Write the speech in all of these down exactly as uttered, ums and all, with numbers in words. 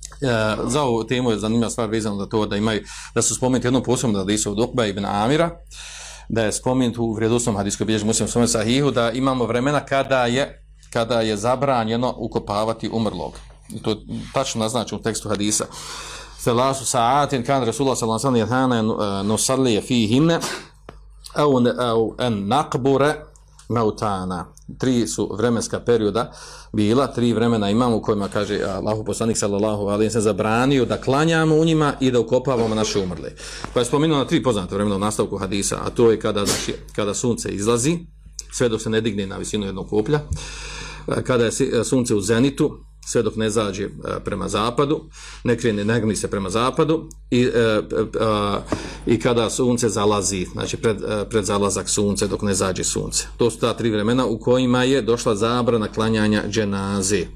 za ovu temu je zanimljiva stvar vezano za to da imaju, da su spomenuti jednom posebnom hadisu od Ukbe ibn Amira, da je spomenut u vrijedosnom hadisku koji bilježi Muslim u svome sahihu, da imamo vremena kada je, kada je zabranjeno ukopavati umrlog. I to je tačno naznačeno u tekstu hadisa. Selasu sa'atin kan Rasulullah sallallahu alejhi ve sellem nusalli fihinne au an naqbura mautana. Tri su vremenska perioda bila, tri vremena imamo u kojima, kaže Allahu poslanik sallallahu alejhi ve sellem, zabranio da klanjamo u njima i da ukopavamo naše umrle. Pa je spomenuo na tri poznate vremena u nastavku hadisa, a to je kada, znači, kada sunce izlazi, sve dok se ne digne na visinu jednog koplja, kada je sunce u zenitu, sve dok ne zađe prema zapadu, ne krene, ne gni se prema zapadu i, e, e, i kada sunce zalazi, znači pred, pred zalazak sunce dok ne zađe sunce. To su ta tri vremena u kojima je došla zabrana klanjanja dženaze.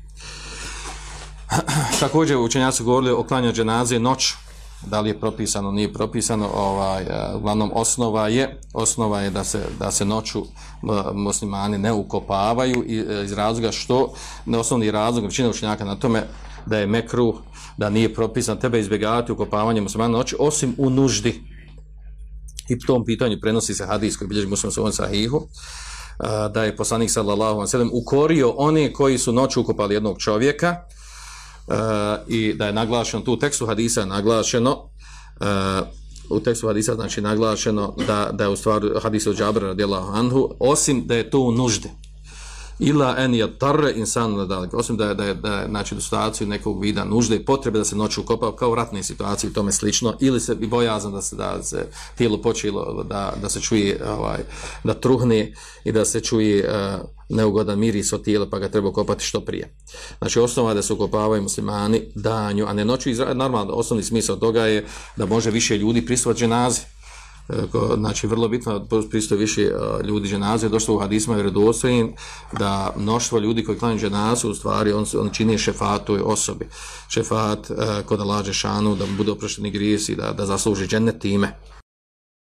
Također učenjaci su govorili o klanjanju dženaze noć, da li je propisano, nije propisano, ovaj, uglavnom osnova je, osnova je da se, da se noću muslimani ne ukopavaju iz razloga što, osnovni razlog, većina učenjaka na tome da je mekruh, da nije propisano, treba izbjegavati ukopavanje muslimana noći, osim u nuždi. I po tom pitanju prenosi se hadis koji bilježi Muslim u svom sahihu, da je poslanik sallallahu alejhi ve sellem ukorio one koji su noću ukopali jednog čovjeka. Uh, i da je naglašeno, tu u tekstu hadisa je naglašeno, uh, u tekstu hadisa znači naglašeno da, da je u stvari hadis od Džabra radijallahu anhu, osim da je to u nuždi. Ila en yatarra insanu nadalik, osim da je, da je, da je znači do situaciju nekog vida nužde i potrebe da se noću ukopava kao u ratnoj situaciji i tome slično, ili se bi bojazan da se, da se tijelo počelo, da, da se čuje, ovaj, da truhne i da se čuje uh, neugodan miris od tijela, pa ga treba ukopati što prije. Znači osnova da se ukopavaju muslimani danju, a ne noću. Normalno, osnovni smisao toga je da može više ljudi prisustvovati dženazi. Znači vrlo bitno da pristoji više ljudi dženaze, došlo u hadisma i vjerodostojnim da mnoštvo ljudi koji klanjaju dženazu u stvari on, on čini šefat toj osobi, šefat uh, kod Allaha dželešanu, da mu bude oprošteni grijesi, da, da zasluži džennet time.